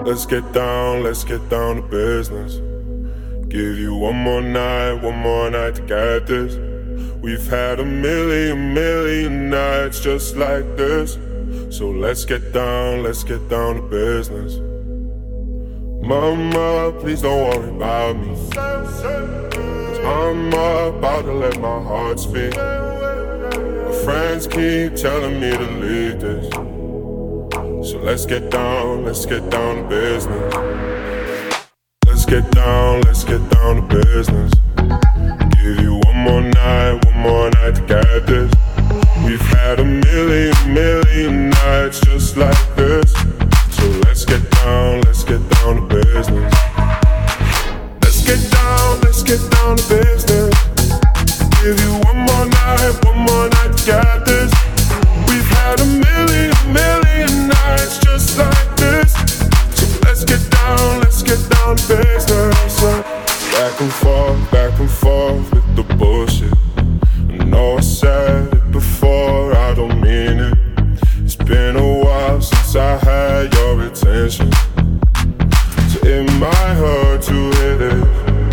Let's get down to business. Give you one more night to get this. We've had a million nights just like this. So let's get down to business. Mama, please don't worry about me, 'cause I'm about to let my heart speak. My friends keep telling me to leave this. So let's get down to business. Let's get down to business. Give you one more night to get this. We've had a million nights just like this. So let's get down to business. Let's get down to business. Give you one more night to get this. We've had a million nights just like this. So let's get down to business. Back and forth with the bullshit. I know I said it before, I don't mean it. It's been a while since I had your attention, so it might hurt to hit it.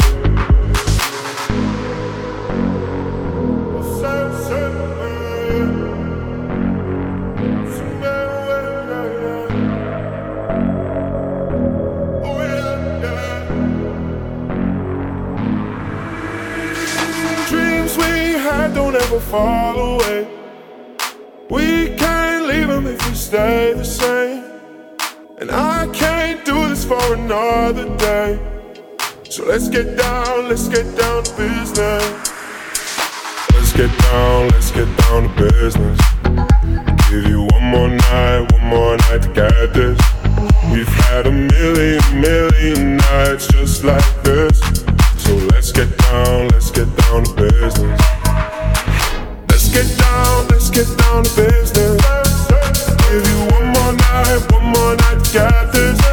Don't ever fall away. We can't leave them if we stay the same. And I can't do this for another day. So let's get down to business. Let's get down to business. Give you one more night to get this. We've had a million nights just like this. So let's get down to business. Let's get down to business. Give you one more night to get this.